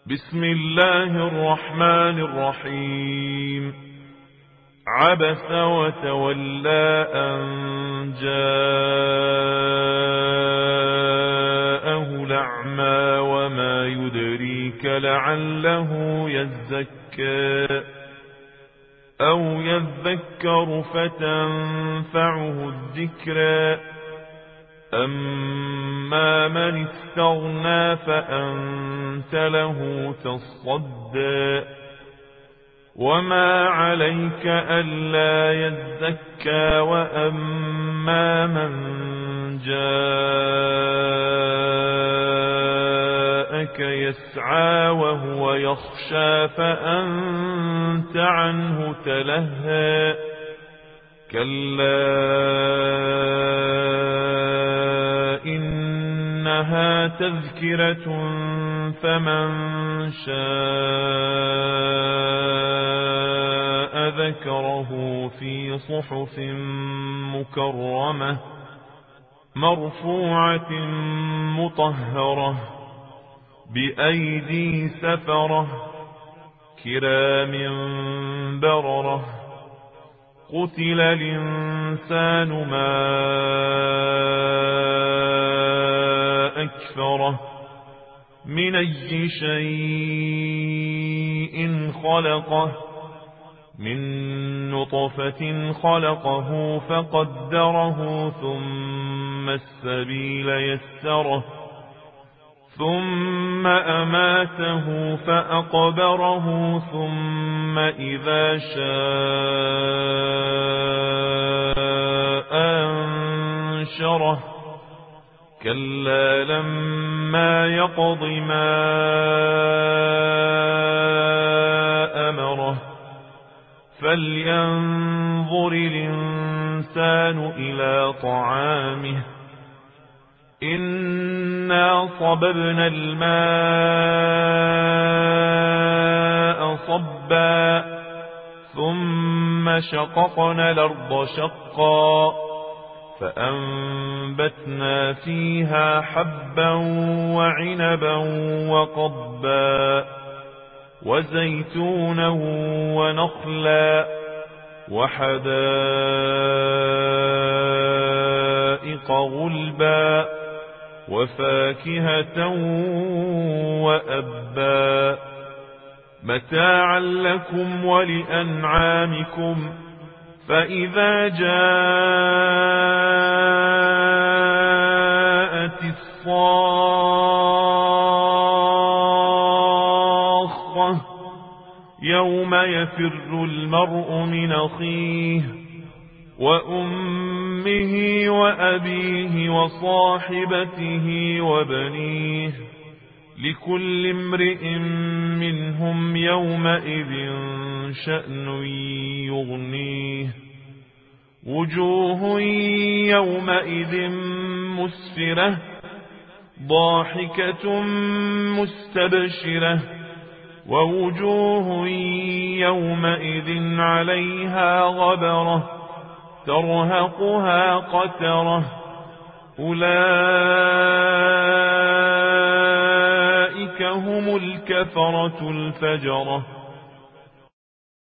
بسم الله الرحمن الرحيم. عبس وتولى أن جاءه الأعمى وما يدريك لعله يزكى أو يذكر فتنفعه الذكرى أما من استغنى فأنت له تصدى وما عليك ألا يزكى وأما من جاءك يسعى وهو يخشى فأنت عنه تلهى كلا إنها تذكرة فمن شاء ذكره في صحف مكرمة مرفوعة مطهرة بأيدي سفرة كرام بررة قتل الإنسان ما أكفره من أي شيء خلقه من نطفة خلقه فقدره ثم السبيل يسره ثم أماته فأقبره ثم إذا شاء أنشره كلا لما يقض ما أمره فلينظر الإنسان إلى طعامه إنا صببنا الماء صبا ثم شققنا الأرض شقا فأنبتنا فيها حبا وعنبا وقضبا وزيتونا ونخلا وحدائق غلبا وفاكهة وأبا متاعا لكم ولأنعامكم فإذا جاءت الصاخة يوم يفر المرء من أخيه وأمه وأبيه وصاحبته وبنيه لكل امرئ منهم يومئذ شأن يغنيه وجوه يومئذ مسفرة ضاحكة مستبشرة ووجوه يومئذ عليها غبرة ترهقها قترة أولئك هم الكفرة الفجرة